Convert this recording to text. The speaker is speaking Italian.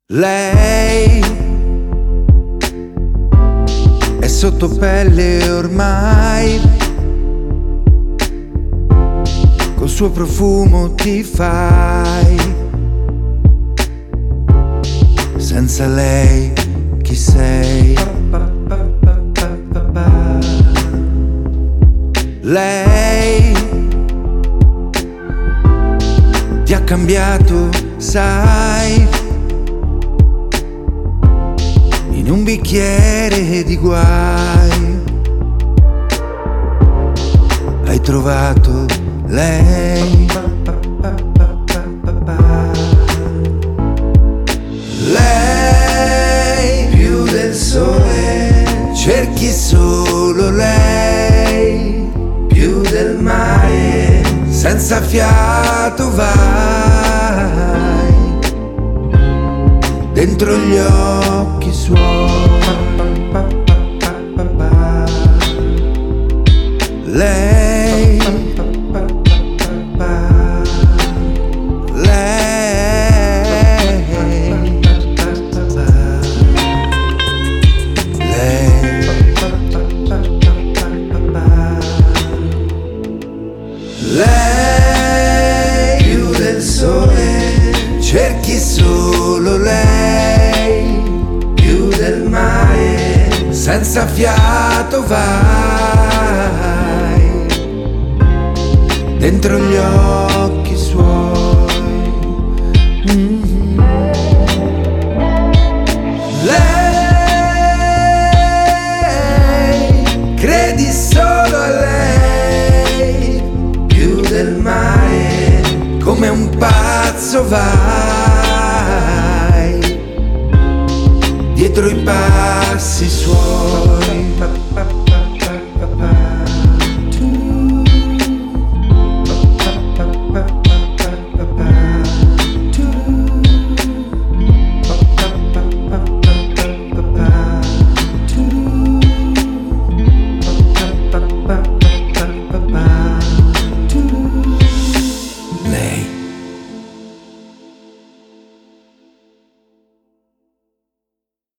Lei è sotto pelle ormai, col suo profumo ti fai. Senza lei chi sei? Lei ti ha cambiato, sai, in un bicchiere di guai. Hai trovato lei. Lei più del sole, cerchi solo lei. Più del mare, senza fiato vai. Dentro gli occhi suoi. Lei, lei più del sole, cerchi solo lei. Più del mare, senza fiato vai. Dentro gli occhi suoi. Lei, credi solo a lei. Più del mare, come un pazzo vai. Dietro i passi suoi.